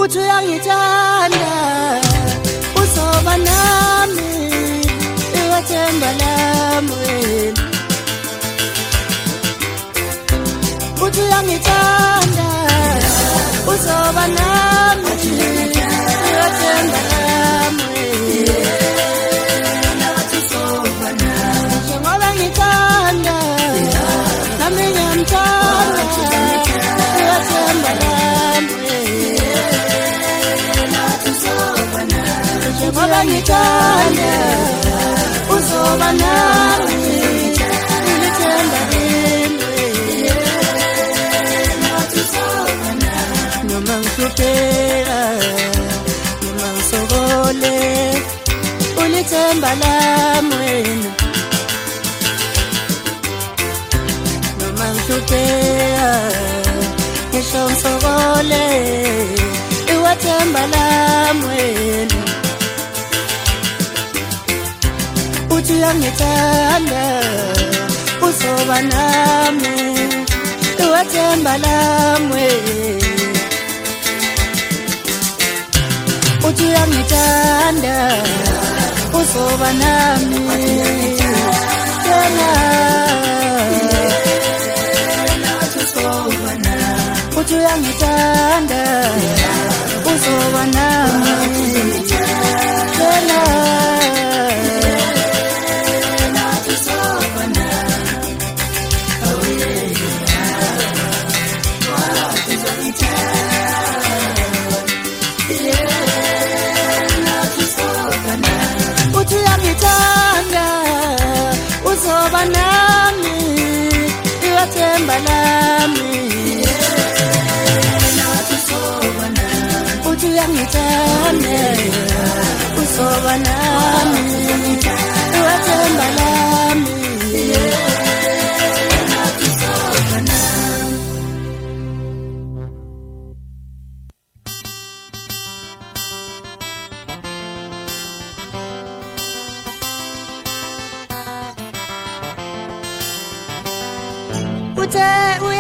uthi uyangithanda uzoba nami iwathemba lami wena uthi uyangithanda uzoba nami iwathemba lami njengoba ngithanda nami ngiyamthanda iwathemba lami njengoba ngithanda uzoba nami ngithemba lini noma ngihlupheka noma ngisokole ulithemba lami wena noma ngihlupheka ngisho ngisokole iwathemba lami wena uthi uyangithanda uzoba nami iwathemba lami uthi uyangithanda uzoba nami yena uthi uyangithanda uzoba nami yena uthi uyangithanda uzoba nami iwathemba lami uthi uyangithanda uzoba nami iwathemba lami uthe